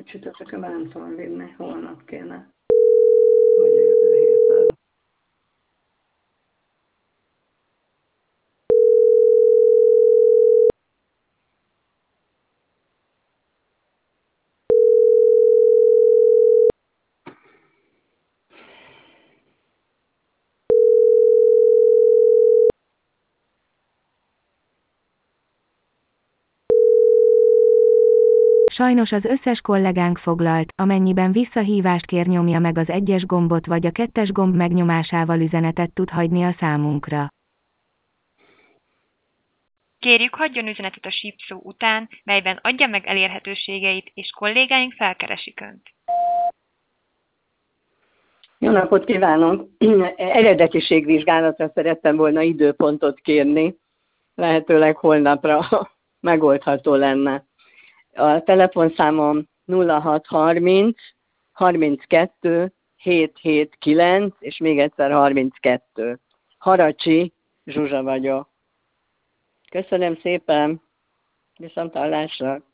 csütörtökön be nem tudom vinni, holnap kéne. Vagy jövő héten. Sajnos az összes kollégánk foglalt, amennyiben visszahívást kér, nyomja meg az 1-es gombot vagy a 2-es gomb megnyomásával üzenetet tud hagyni a számunkra. Kérjük, hagyjon üzenetet a sípszó után, melyben adja meg elérhetőségeit, és kollégáink felkeresik Önt. Jó napot kívánok! Eredetiségvizsgálatra szerettem volna időpontot kérni, lehetőleg holnapra megoldható lenne. A telefonszámom 0630 32 779, és még egyszer 32. Haracsi Zsuzsa vagyok. Köszönöm szépen, viszonthallásra!